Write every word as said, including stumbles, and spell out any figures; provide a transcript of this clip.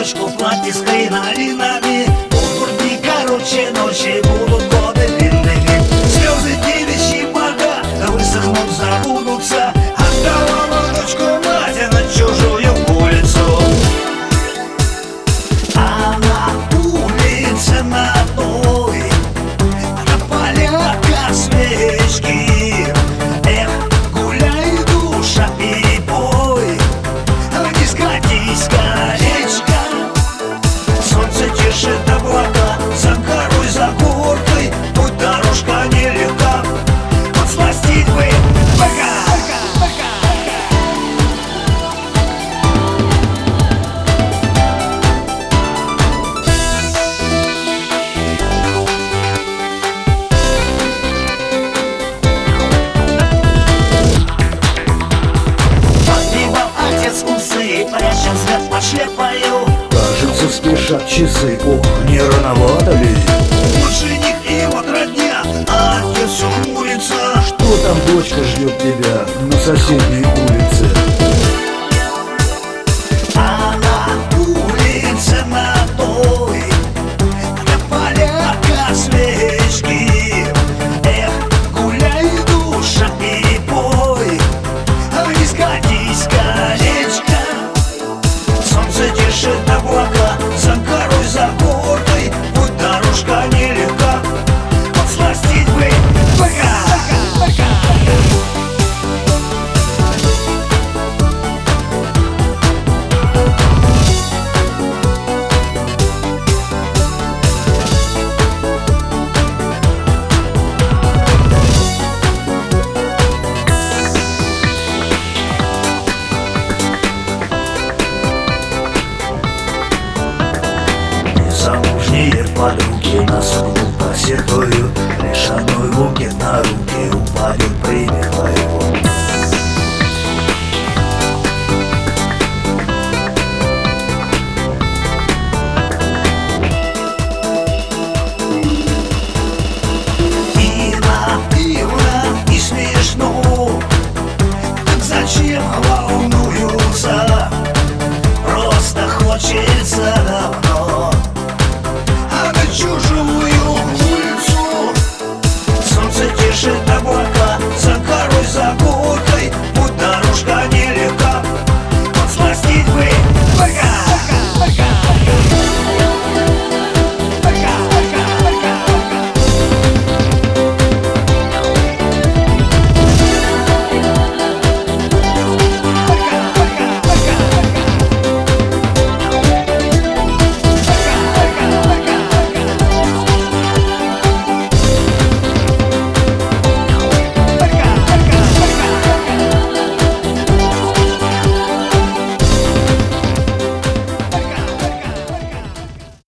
рубашку, платье с кринолинами. Будут дни короче ночи, будут годы длинными. Слезы девичьи бога высохнут, забудутся. Отдавала дочку мать на чужую улицу. А на улице на той на полях свечки. Эх, гуляй, душа, и пой, не скатись, колечко. Солнце тешит облака, за горой, за горкой. Путь дорожка нелегка, подсластить бы пока. Пряча взгляд под шляпою. Кажется, спешат часы, ох, не рановато ли? Вот жених и вот родня, а отец все хмурится. Что там дочка ждет тебя на соседней улице? А на улице на той на полях свечки. Эх, гуляй, душа, и пой, не скатись, колечко. Солнце тешит облака, за горой, за горкой. Путь дорожка нелегка, подсластить бы пока. Замужние подруги на судьбу посетуют. Лишь одной букет на руки упадет, примерла его. И наивно, и смешно, так зачем волнуются? Просто хочется